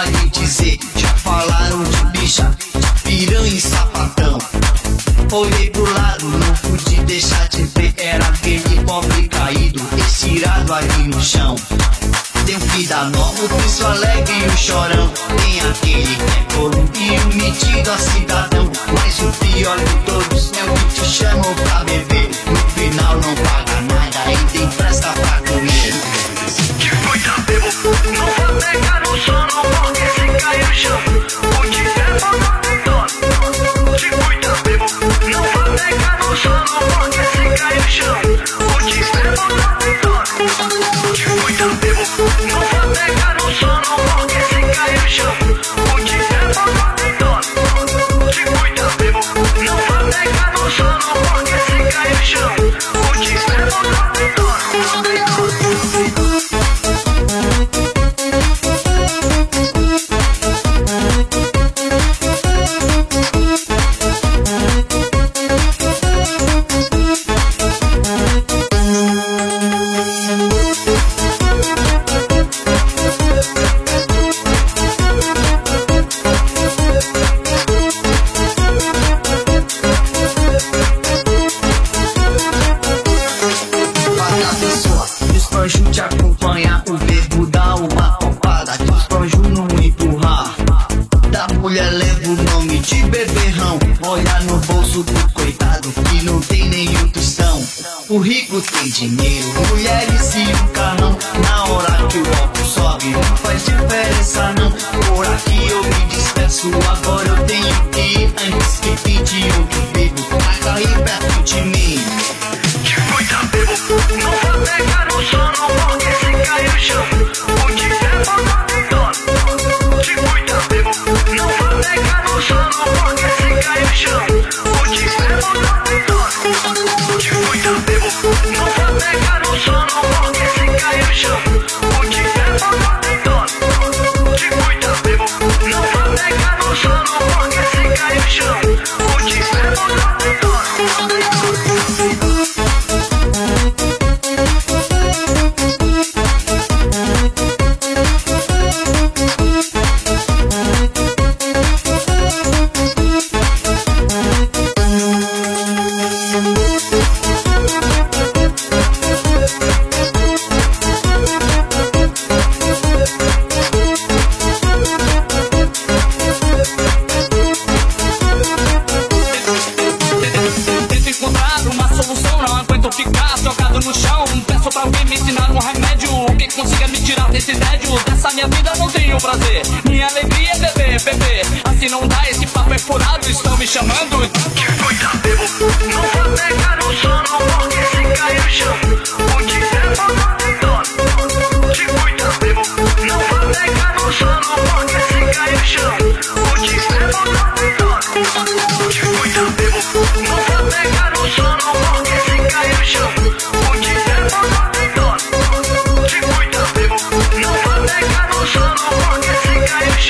lhe dizer, já falaram de bicha, piranha e sapatão. Olhei pro lado, não pude deixar de ver, era aquele pobre caído, estirado ali no chão. Tem um vida nova, o Cristo alegre e o chorão. Tem aquele que é corrupto e o metido a cidadão. Mas o pior de todos é o que te chamam pra beber. No final não paga nada e tem festa pra comer. Que cuida, bebo, não vou pegar no sono, porque se cai no chão, o de tempo não tem dono. Que cuida, bebo, não vou pegar no sono, porque se cai no chão, o de tempo não tem dono. Que cuida, bebo, não vou pegar no sono, porque se cai no chão, o de tempo não tem dono. Que cuida, bebo, não vou pegar no sono, porque se cai no chão, o de tempo não tem dono. Despanjo te acompanhar, o verbo dá uma topada. Despanjo não empurrar. Da mulher leva o nome de beberrão. Olha no bolso do coitado que não tem nenhum tostão. O rico tem dinheiro, mulheres e um carrão. Na hora que o álcool sobe não faz diferença não. Por aqui eu me despeço, agora eu tenho que ir. Antes que pinte outro bebo, vai cair perto de mim. Que cuida, bebo, não vou pegar no sono, porque se cai no chão, o de tempo não tem dono. Que cuida, bebo, não vou pegar no sono, porque se cai no chão, o de tempo não tem dono. Que cuida, bebo, não vou pegar no sono, porque se cai no chão, o de tempo não tem dono. Que cuida, bebo, não vou pegar no sono, porque se cai no chão, o de tempo não tem dono. No chão, peço pra alguém me ensinar um remédio que consiga me tirar desse tédio. Dessa minha vida não tenho prazer, minha alegria é beber, beber. Assim não dá, esse papo é furado, estão me chamando. Que cuida, bebo, não vou pegar no sono, porque se cai no chão, o de tempo não tem dono. Que cuida, bebo, não vou pegar no sono, porque se cai no chão, o de tempo não tem dono. Que cuida, bebo, não vou pegar no sono, porque se cai no chão, o de tempo não tem dono. Que cuida, bebo, não vou pegar no sono, porque se cai no chão,